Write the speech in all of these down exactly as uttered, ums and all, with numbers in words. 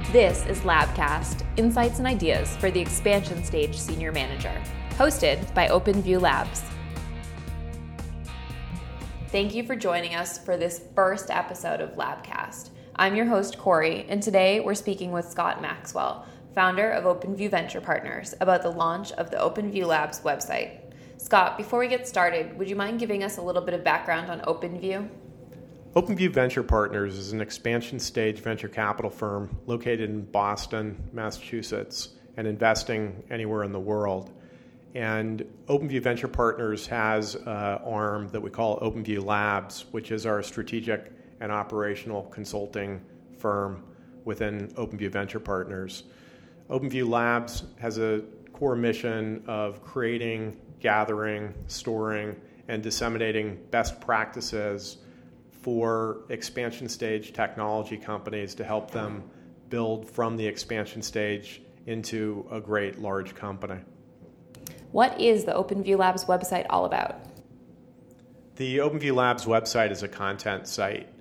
This is Labcast, insights and ideas for the expansion stage senior manager, hosted by OpenView Labs. Thank you for joining us for this first episode of Labcast. I'm your host, Corey, and today we're speaking with Scott Maxwell, founder of OpenView Venture Partners, about the launch of the OpenView Labs website. Scott, before we get started, would you mind giving us a little bit of background on OpenView? OpenView Venture Partners is an expansion stage venture capital firm located in Boston, Massachusetts, and investing anywhere in the world. And OpenView Venture Partners has an arm that we call OpenView Labs, which is our strategic and operational consulting firm within OpenView Venture Partners. OpenView Labs has a core mission of creating, gathering, storing, and disseminating best practices for expansion stage technology companies to help them build from the expansion stage into a great large company. What is the OpenView Labs website all about? The OpenView Labs website is a content site.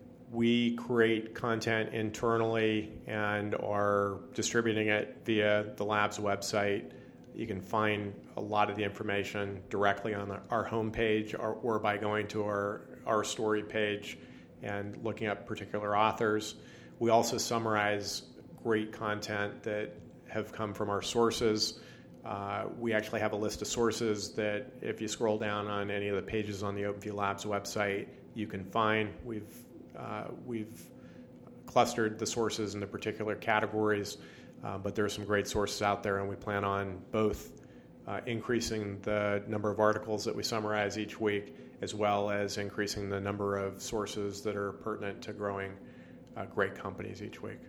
We create content internally and are distributing it via the Labs website. You can find a lot of the information directly on our homepage or, or by going to our, our story page and looking up particular authors. We also summarize great content that have come from our sources. Uh, we actually have a list of sources that if you scroll down on any of the pages on the OpenView Labs website, you can find. We've, uh, we've clustered the sources into particular categories. Uh, but there are some great sources out there, and we plan on both uh, increasing the number of articles that we summarize each week, as well as increasing the number of sources that are pertinent to growing uh, great companies each week.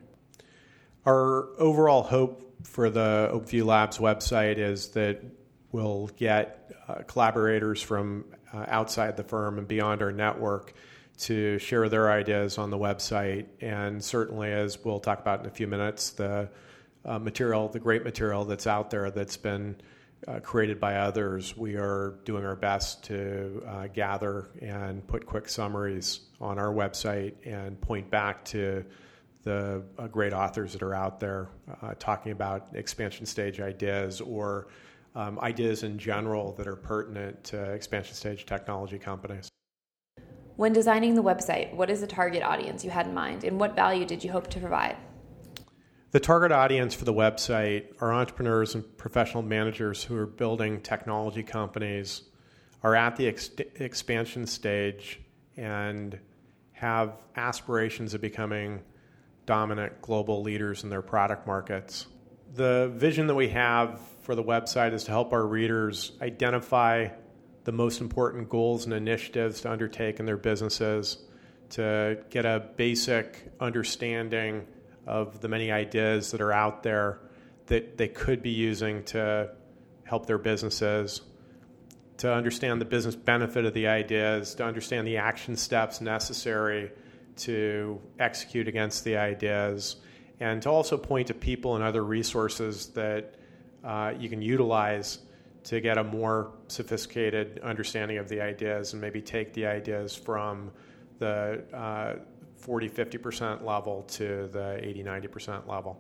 Our overall hope for the OpenView Labs website is that we'll get uh, collaborators from uh, outside the firm and beyond our network to share their ideas on the website, and certainly, as we'll talk about in a few minutes, the Uh, material, the great material that's out there that's been uh, created by others. We are doing our best to uh, gather and put quick summaries on our website and point back to the uh, great authors that are out there uh, talking about expansion stage ideas or um, ideas in general that are pertinent to expansion stage technology companies. When designing the website, what is the target audience you had in mind, and what value did you hope to provide? The target audience for the website are entrepreneurs and professional managers who are building technology companies, are at the ex- expansion stage, and have aspirations of becoming dominant global leaders in their product markets. The vision that we have for the website is to help our readers identify the most important goals and initiatives to undertake in their businesses, to get a basic understanding of the many ideas that are out there that they could be using to help their businesses, to understand the business benefit of the ideas, to understand the action steps necessary to execute against the ideas, and to also point to people and other resources that uh, you can utilize to get a more sophisticated understanding of the ideas and maybe take the ideas from the uh, forty, fifty percent level to the eighty, ninety percent level.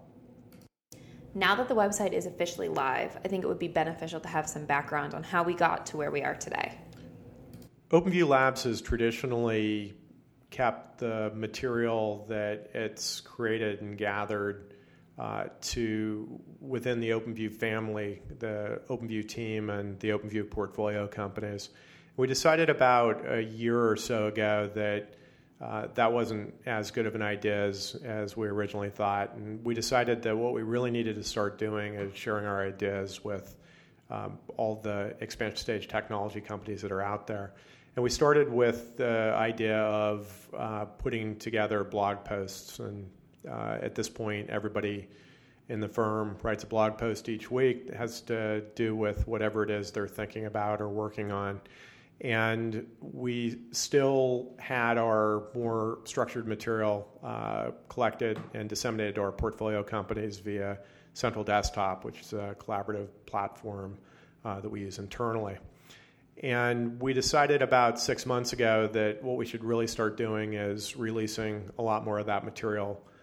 Now that the website is officially live, I think it would be beneficial to have some background on how we got to where we are today. OpenView Labs has traditionally kept the material that it's created and gathered uh, to within the OpenView family, the OpenView team, and the OpenView portfolio companies. We decided about a year or so ago that Uh, that wasn't as good of an idea as, as we originally thought. And we decided that what we really needed to start doing is sharing our ideas with um, all the expansion stage technology companies that are out there. And we started with the idea of uh, putting together blog posts. And uh, at this point, everybody in the firm writes a blog post each week that has to do with whatever it is they're thinking about or working on. And we still had our more structured material uh, collected and disseminated to our portfolio companies via Central Desktop, which is a collaborative platform uh, that we use internally. And we decided about six months ago that what we should really start doing is releasing a lot more of that material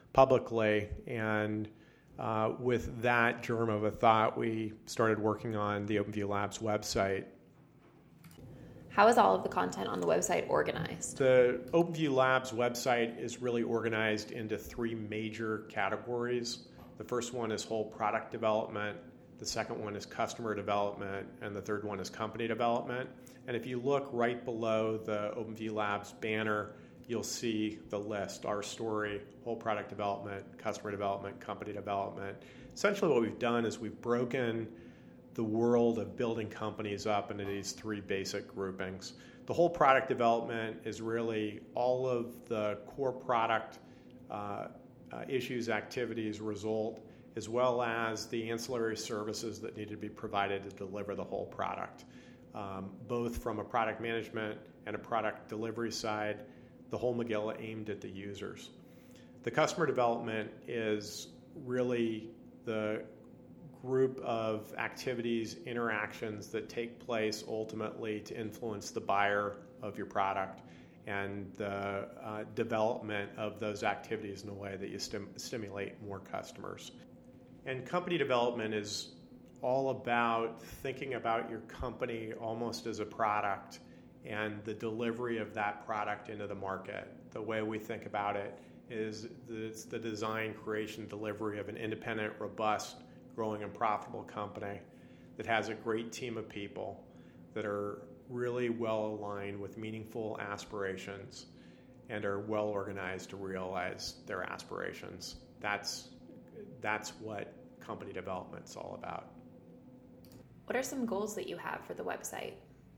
publicly. And uh, with that germ of a thought, we started working on the OpenView Labs website. How is all of the content on the website organized? The OpenView Labs website is really organized into three major categories. The first one is whole product development, the second one is customer development, and the third one is company development. And if you look right below the OpenView Labs banner, you'll see the list, our story, whole product development, customer development, company development. Essentially what we've done is we've broken the world of building companies up into these three basic groupings. The whole product development is really all of the core product uh, uh, issues, activities, result, as well as the ancillary services that need to be provided to deliver the whole product, um, both from a product management and a product delivery side, the whole Magilla aimed at the users. The customer development is really the group of activities, interactions that take place ultimately to influence the buyer of your product and the uh, development of those activities in a way that you stim- stimulate more customers. And company development is all about thinking about your company almost as a product and the delivery of that product into the market. The way we think about it is it's the design, creation, delivery of an independent, robust, growing and profitable company that has a great team of people that are really well aligned with meaningful aspirations and are well organized to realize their aspirations. That's, that's what company development's all about. What are some goals that you have for the website?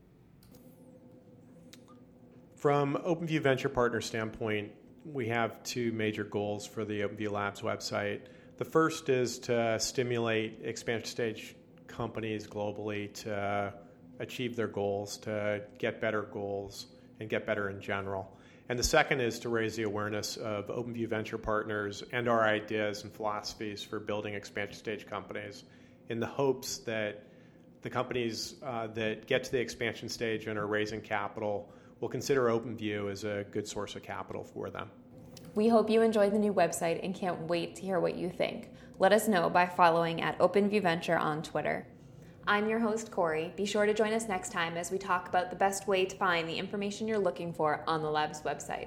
From OpenView Venture Partner standpoint, we have two major goals for the OpenView Labs website. The first is to stimulate expansion stage companies globally to achieve their goals, to get better goals, and get better in general. And the second is to raise the awareness of OpenView Venture Partners and our ideas and philosophies for building expansion stage companies in the hopes that the companies uh, that get to the expansion stage and are raising capital will consider OpenView as a good source of capital for them. We hope you enjoyed the new website and can't wait to hear what you think. Let us know by following at OpenView Venture on Twitter. I'm your host, Corey. Be sure to join us next time as we talk about the best way to find the information you're looking for on the Labs website.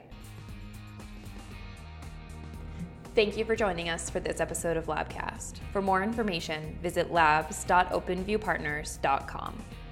Thank you for joining us for this episode of Labcast. For more information, visit labs dot open view partners dot com.